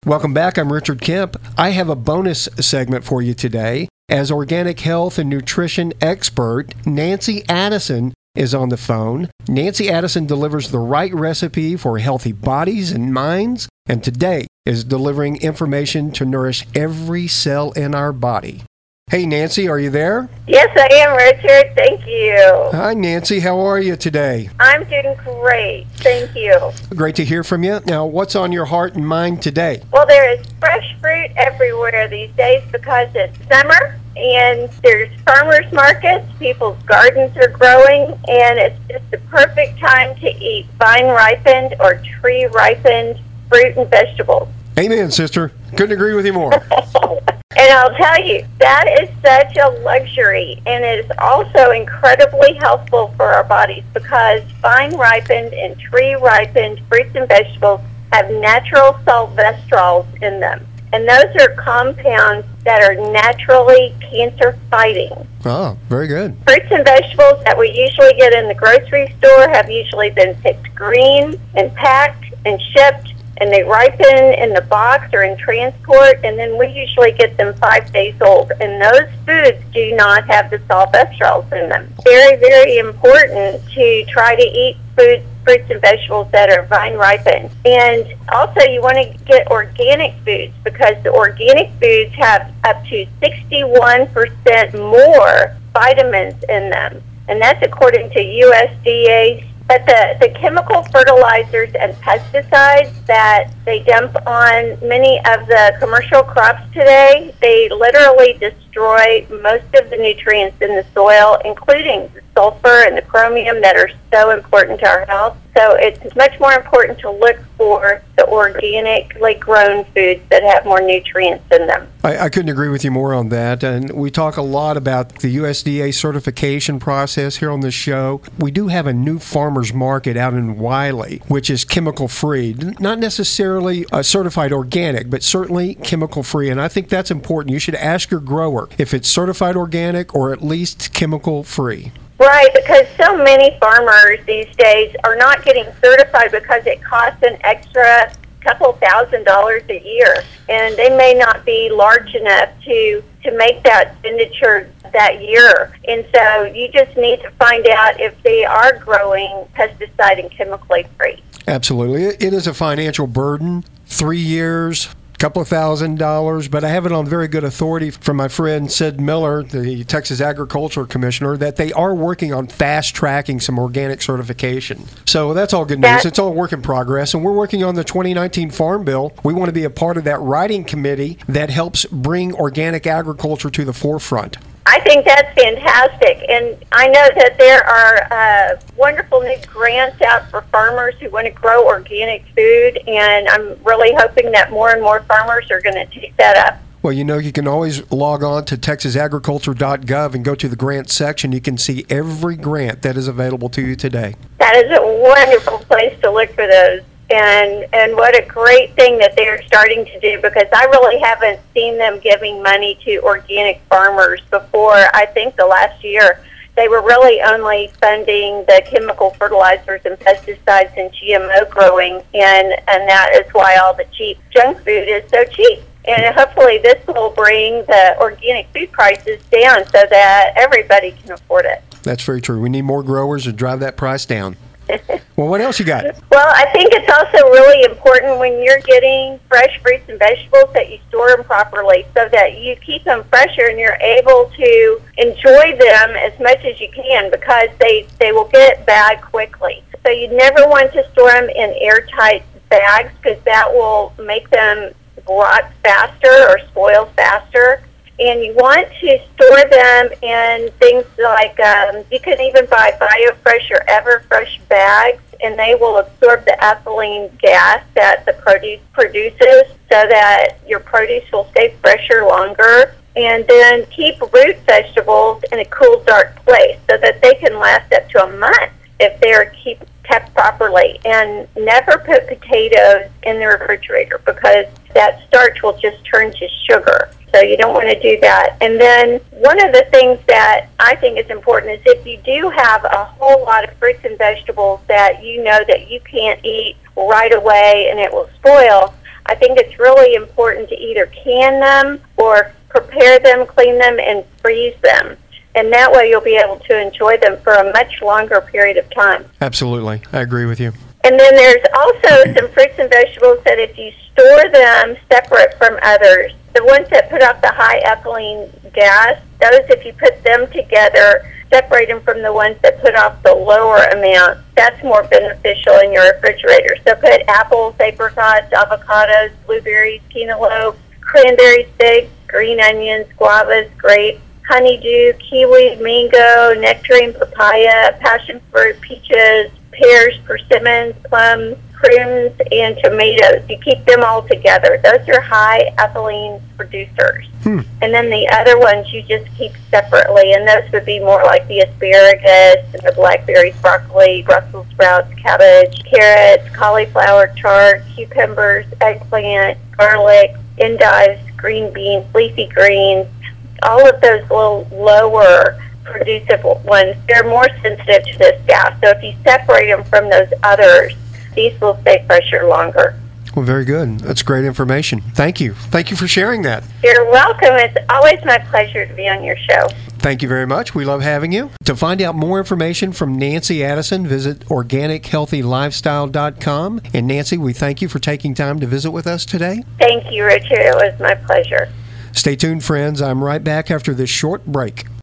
Welcome back. I'm Richard Kemp. I have a bonus segment for you today. As organic health and nutrition expert, Nancy Addison is on the phone. Nancy Addison delivers the right recipe for healthy bodies and minds, and today is delivering information to nourish every cell in our body. Hey, Nancy, are you there? Yes, I am, Richard. Thank you. Hi, Nancy. How are you today? I'm doing great. Thank you. Great to hear from you. Now, what's on your heart and mind today? Well, there is fresh fruit everywhere these days because it's summer, and there's farmers markets. People's gardens are growing, and it's just the perfect time to eat vine-ripened or tree-ripened fruit and vegetables. Amen, sister. Couldn't agree with you more. And I'll tell you, that is such a luxury, and it is also incredibly helpful for our bodies because vine-ripened and tree-ripened fruits and vegetables have natural sylvestrols in them. And those are compounds that are naturally cancer-fighting. Oh, very good. Fruits and vegetables that we usually get in the grocery store have usually been picked green and packed and shipped, and they ripen in the box or in transport, and then we usually get them 5 days old. And those foods do not have the sylvestrols in them. Very, very important to try to eat fruits and vegetables that are vine-ripened. And also you want to get organic foods because the organic foods have up to 61% more vitamins in them. And that's according to USDA. But the chemical fertilizers and pesticides that they dump on many of the commercial crops today, they literally destroy most of the nutrients in the soil, including the sulfur and the chromium that are so important to our health. So it's much more important to look for the organically grown foods that have more nutrients in them. I couldn't agree with you more on that. And we talk a lot about the USDA certification process here on this show. We do have a new farmer's market out in Wiley, which is chemical-free. Not necessarily certified organic, but certainly chemical-free. And I think that's important. You should ask your grower if it's certified organic or at least chemical-free. Right, because so many farmers these days are not getting certified because it costs an extra couple $1,000s a year, and they may not be large enough to make that expenditure that year. And so you just need to find out if they are growing pesticide and chemically free. Absolutely. It is a financial burden. 3 years, couple of $1,000s, but I have it on very good authority from my friend Sid Miller, the Texas Agriculture Commissioner, that they are working on fast-tracking some organic certification. So that's all good news. It's all work in progress, and we're working on the 2019 Farm Bill. We want to be a part of that writing committee that helps bring organic agriculture to the forefront. I think that's fantastic, and I know that there are wonderful new grants out for farmers who want to grow organic food, and I'm really hoping that more and more farmers are going to take that up. Well, you know, you can always log on to texasagriculture.gov and go to the grant section. You can see every grant that is available to you today. That is a wonderful place to look for those. And what a great thing that they're starting to do, because I really haven't seen them giving money to organic farmers before. I think the last year they were really only funding the chemical fertilizers and pesticides and GMO growing, and that is why all the cheap junk food is so cheap. And hopefully this will bring the organic food prices down so that everybody can afford it. That's very true. We need more growers to drive that price down. Well, what else you got? Well, I think it's also really important when you're getting fresh fruits and vegetables that you store them properly so that you keep them fresher and you're able to enjoy them as much as you can, because they will get bad quickly. So you never want to store them in airtight bags because that will make them rot faster or spoil faster. And you want to store them in things like, you can even buy BioFresh or EverFresh bags, and they will absorb the ethylene gas that the produce produces so that your produce will stay fresher longer. And then keep root vegetables in a cool, dark place so that they can last up to a month if they're kept properly. And never put potatoes in the refrigerator because that starch will just turn to sugar. So you don't want to do that. And then one of the things that I think is important is if you do have a whole lot of fruits and vegetables that you know that you can't eat right away and it will spoil, I think it's really important to either can them or prepare them, clean them, and freeze them. And that way you'll be able to enjoy them for a much longer period of time. Absolutely. I agree with you. And then there's also some fruits and vegetables that if you store them separate from others, the ones that put off the high ethylene gas, those if you put them together, separate them from the ones that put off the lower amount, that's more beneficial in your refrigerator. So put apples, apricots, avocados, blueberries, cantaloupe, cranberries, figs, green onions, guavas, grapes, honeydew, kiwi, mango, nectarine, papaya, passion fruit, peaches, pears, persimmons, plums, prunes, and tomatoes. You keep them all together. Those are high ethylene producers. And then the other ones you just keep separately, and those would be more like the asparagus, and the blackberries, broccoli, Brussels sprouts, cabbage, carrots, cauliflower, chard, cucumbers, eggplant, garlic, endives, green beans, leafy greens. All of those little lower producive ones, they're more sensitive to this gas. So if you separate them from those others, these will stay fresher longer. Well, very good. That's great information. Thank you. Thank you for sharing that. You're welcome. It's always my pleasure to be on your show. Thank you very much. We love having you. To find out more information from Nancy Addison, visit organichealthylifestyle.com. And Nancy, we thank you for taking time to visit with us today. Thank you, Richard. It was my pleasure. Stay tuned, friends. I'm right back after this short break.